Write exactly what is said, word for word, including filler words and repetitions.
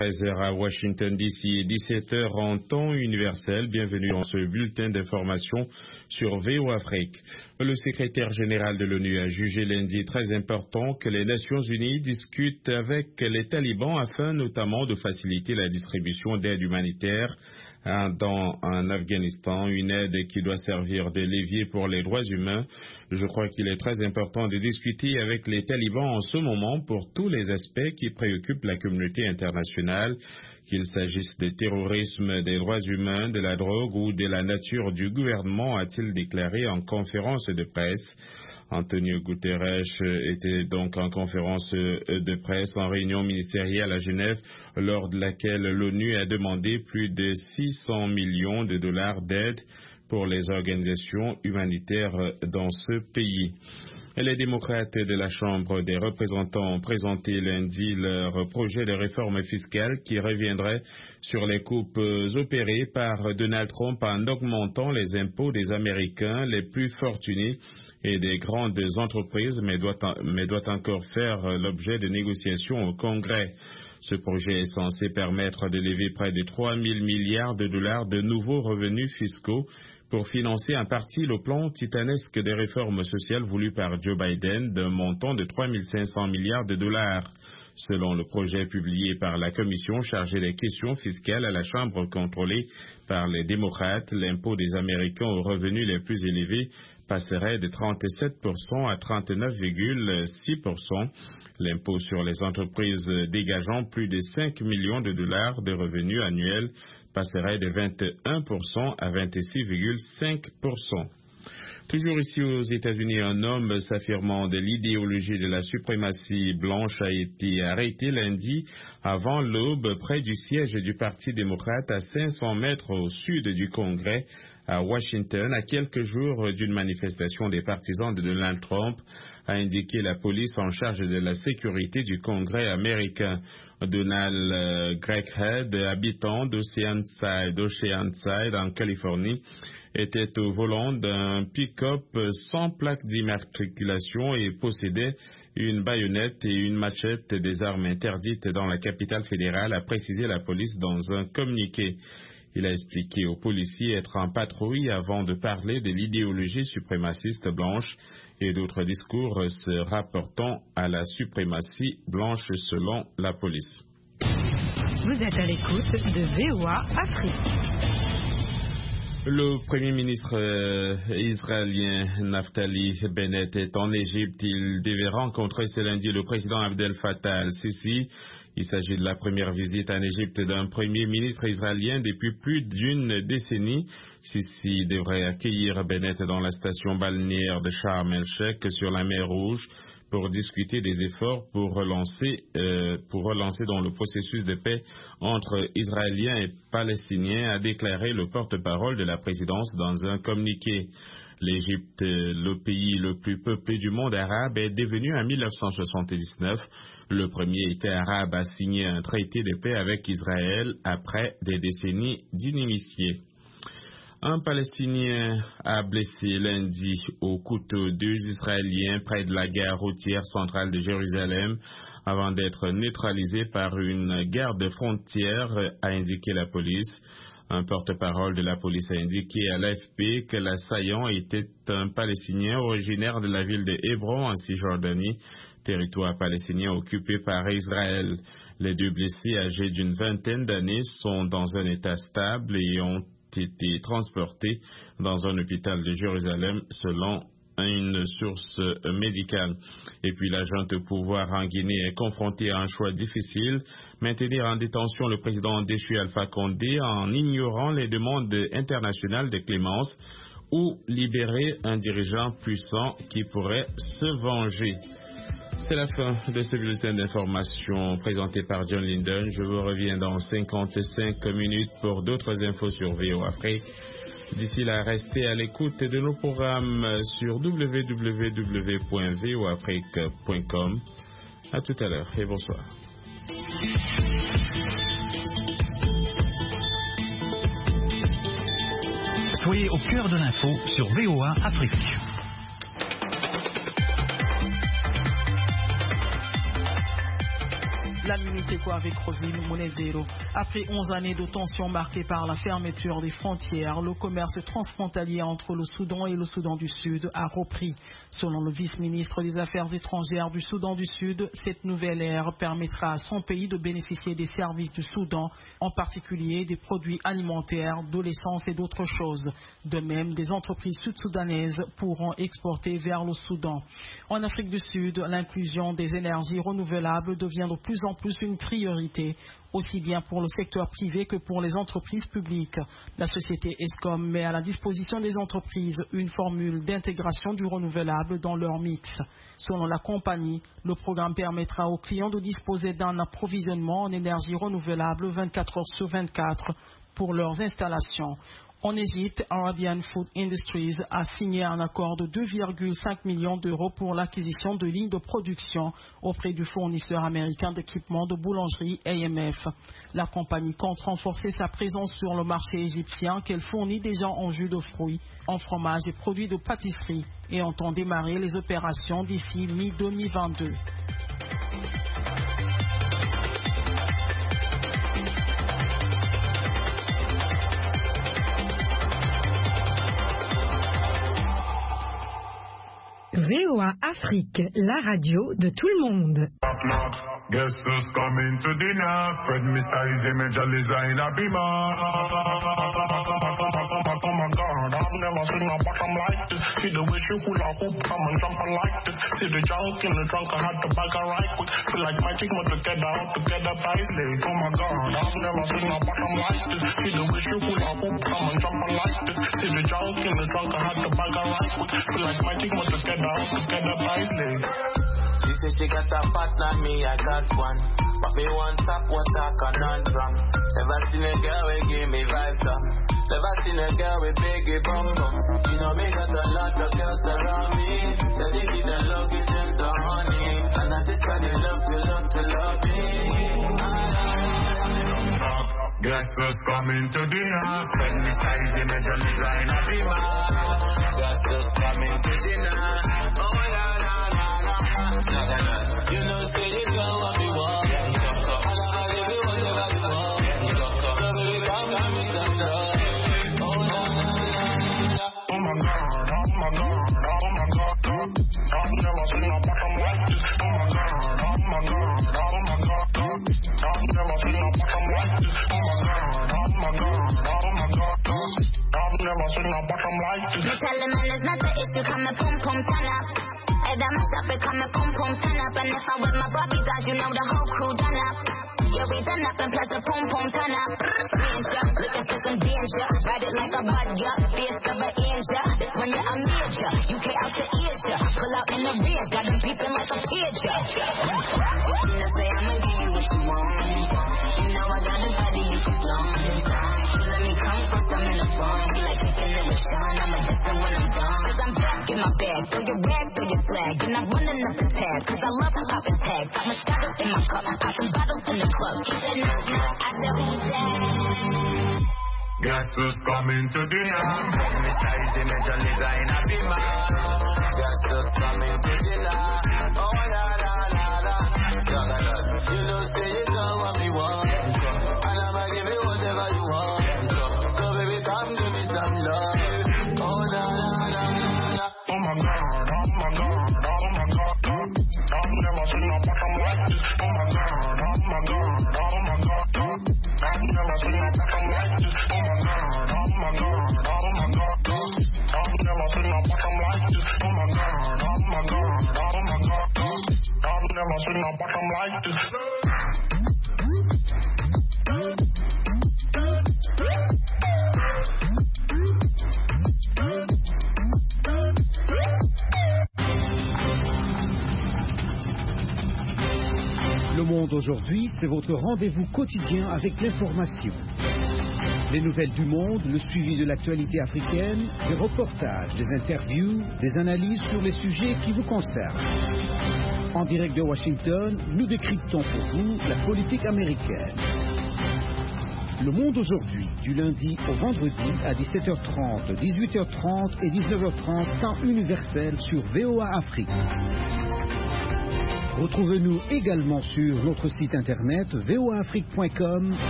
treize heures à Washington D C et dix-sept heures en temps universel. Bienvenue dans ce bulletin d'information sur V O Afrique. Le secrétaire général de l'ONU a jugé lundi très important que les Nations Unies discutent avec les talibans afin notamment de faciliter la distribution d'aide humanitaire dans en Afghanistan, une aide qui doit servir de levier pour les droits humains. Je crois qu'il est très important de discuter avec les talibans en ce moment pour tous les aspects qui préoccupent la communauté internationale, qu'il s'agisse de terrorisme, des droits humains, de la drogue ou de la nature du gouvernement, a-t-il déclaré en conférence de presse. Antonio Guterres était donc en conférence de presse en réunion ministérielle à Genève, lors de laquelle l'ONU a demandé plus de six cents millions de dollars d'aide pour les organisations humanitaires dans ce pays. Les démocrates de la Chambre des représentants ont présenté lundi leur projet de réforme fiscale qui reviendrait sur les coupes opérées par Donald Trump en augmentant les impôts des Américains les plus fortunés et des grandes entreprises, mais doit, mais doit encore faire l'objet de négociations au Congrès. Ce projet est censé permettre de lever près de trois mille milliards de dollars de nouveaux revenus fiscaux pour financer en partie le plan titanesque des réformes sociales voulu par Joe Biden d'un montant de trois mille cinq cents milliards de dollars. Selon le projet publié par la commission chargée des questions fiscales à la Chambre contrôlée par les démocrates, l'impôt des Américains aux revenus les plus élevés passerait de trente-sept pour cent à trente-neuf virgule six pour cent. L'impôt sur les entreprises dégageant plus de cinq millions de dollars de revenus annuels passerait de vingt et un pour cent à vingt-six virgule cinq pour cent. Toujours ici aux États-Unis, un homme s'affirmant de l'idéologie de la suprématie blanche a été arrêté lundi avant l'aube près du siège du Parti démocrate à cinq cents mètres au sud du Congrès à Washington, à quelques jours d'une manifestation des partisans de Donald Trump, a indiqué la police en charge de la sécurité du Congrès américain. Donald Gregghead, habitant d'Oceanside, Oceanside en Californie, était au volant d'un pick-up sans plaque d'immatriculation et possédait une baïonnette et une machette, des armes interdites dans la capitale fédérale, a précisé la police dans un communiqué. Il a expliqué aux policiers être en patrouille avant de parler de l'idéologie suprémaciste blanche et d'autres discours se rapportant à la suprématie blanche selon la police. Vous êtes à l'écoute de V O A Afrique. Le Premier ministre euh, israélien Naftali Bennett est en Égypte. Il devait rencontrer ce lundi le président Abdel Fattah al-Sisi. Il s'agit de la première visite en Égypte d'un Premier ministre israélien depuis plus d'une décennie. Sisi devrait accueillir Bennett dans la station balnéaire de Sharm el-Sheikh sur la mer Rouge pour discuter des efforts pour relancer, euh, pour relancer dans le processus de paix entre Israéliens et Palestiniens, a déclaré le porte-parole de la présidence dans un communiqué. L'Égypte, le pays le plus peuplé du monde arabe, est devenu en mille neuf cent soixante-dix-neuf le premier État arabe à signer un traité de paix avec Israël après des décennies d'inimitié. Un Palestinien a blessé lundi au couteau deux Israéliens près de la gare routière centrale de Jérusalem avant d'être neutralisé par une garde frontière, a indiqué la police. Un porte-parole de la police a indiqué à l'A F P que l'assaillant était un Palestinien originaire de la ville de Hébron en Cisjordanie, territoire palestinien occupé par Israël. Les deux blessés âgés d'une vingtaine d'années sont dans un état stable et ont été transportés dans un hôpital de Jérusalem selon une source médicale. Et puis la junte au pouvoir en Guinée est confrontée à un choix difficile, maintenir en détention le président déchu Alpha Condé en ignorant les demandes internationales de clémence ou libérer un dirigeant puissant qui pourrait se venger. C'est la fin de ce bulletin d'information présenté par John Linden. Je vous reviens dans cinquante-cinq minutes pour d'autres infos sur V O Afrique. D'ici là, restez à l'écoute de nos programmes sur w w w point v o afrique point com. À tout à l'heure et bonsoir. Soyez au cœur de l'info sur V O A Afrique. La Miteko avec Roselyne Monezero. Après onze années de tensions marquées par la fermeture des frontières, le commerce transfrontalier entre le Soudan et le Soudan du Sud a repris. Selon le vice-ministre des Affaires étrangères du Soudan du Sud, cette nouvelle ère permettra à son pays de bénéficier des services du Soudan, en particulier des produits alimentaires, de l'essence et d'autres choses. De même, des entreprises sud-soudanaises pourront exporter vers le Soudan. En Afrique du Sud, l'inclusion des énergies renouvelables devient de plus en plus une priorité, aussi bien pour le secteur privé que pour les entreprises publiques. La société Eskom met à la disposition des entreprises une formule d'intégration du renouvelable dans leur mix. Selon la compagnie, le programme permettra aux clients de disposer d'un approvisionnement en énergie renouvelable vingt-quatre heures sur vingt-quatre pour leurs installations. En Égypte, Arabian Food Industries a signé un accord de deux virgule cinq millions d'euros pour l'acquisition de lignes de production auprès du fournisseur américain d'équipements de boulangerie A M F. La compagnie compte renforcer sa présence sur le marché égyptien qu'elle fournit déjà en jus de fruits, en fromage et produits de pâtisserie et entend démarrer les opérations d'ici mi deux mille vingt-deux. V O A Afrique, la radio de tout le monde. Guess who's coming to dinner? Fred Mister is the major designer beamer. Oh my God, I've never seen a bottom like this. See the way she hula hoop, come and jump like this. See the junk in the trunk, I had to bag her right quick. Feel like magic, but together, out together, nicely. Oh my God, I've never seen a bottom like this. See the way she hula hoop, come and jump like this. See the junk in the trunk, I had to bag her right quick. Feel like magic, but together, out together, nicely. She said she got a partner, me I got one. But me want top water conundrum. Never seen a girl with give me vibes up. Never seen a girl with biggie bum bum. You know me got a lot of girls around me. Said if you don't love it, then the honey. And I just kind of love to love to love me. Guess who's coming to dinner? Fred Mister is the major designer beamer. Guess who's coming to dinner? Oh la la la la. You know, say you know what we want. And I'll give you whatever you want. So baby, come give me some love. Oh la la la la. Oh my God, oh my God, oh my God. I've never seen a bottom like this. Oh my God, oh my God, oh my God. I've never seen a bottom like this. Oh my God, oh my God, oh my God. I've never seen a bottom like this. You tell them man it's not the issue, come and pum pum turn up. Hey, that mash up, it come and pum pum turn up. And if I'm with my Barbie guys, you know the whole crew done up. Yeah, we done up and plus the pum pum turn up. Danger, looking for some danger. Ride it like a budger, fierce of an angel. This one you're a major, U K out to Asia. Pull out in the range, got them beeping like a pager. You know say I'ma give you what you want. You know I got a body you can flaunt. You let me come first, I'm in the phone. You like kicking it with Sean, I'm a distant when I'm gone. Cause I'm back in my bag, throw your rag, throw your flag. And I'm running up the tag, cause I love popping tags. Got Moscato in my cup, popping bottles in the club. He said no, no, I said who's that? Guess who's coming to dinner? Fred Mister is the major designer beamer. Guess who's coming to dinner? Oh la la la la. You know say you know what we want. And I'ma give you whatever you want. So baby come give me some love. Oh la la la la. Oh my God, oh my God, oh my God. I've never seen a bottom like this. Oh my God, oh my God, oh my God. I've never seen a bottom like this. Oh my God, oh my God, oh my God. I've never seen a bottom like this. Oh my God, oh my God, oh my God. I've never seen a bottom like this. Le Monde aujourd'hui, c'est votre rendez-vous quotidien avec l'information. Les nouvelles du monde, le suivi de l'actualité africaine, des reportages, des interviews, des analyses sur les sujets qui vous concernent. En direct de Washington, nous décryptons pour vous la politique américaine. Le Monde aujourd'hui, du lundi au vendredi à dix-sept heures trente, dix-huit heures trente et dix-neuf heures trente, temps universel sur V O A Afrique. Retrouvez-nous également sur notre site internet v o a afrique point com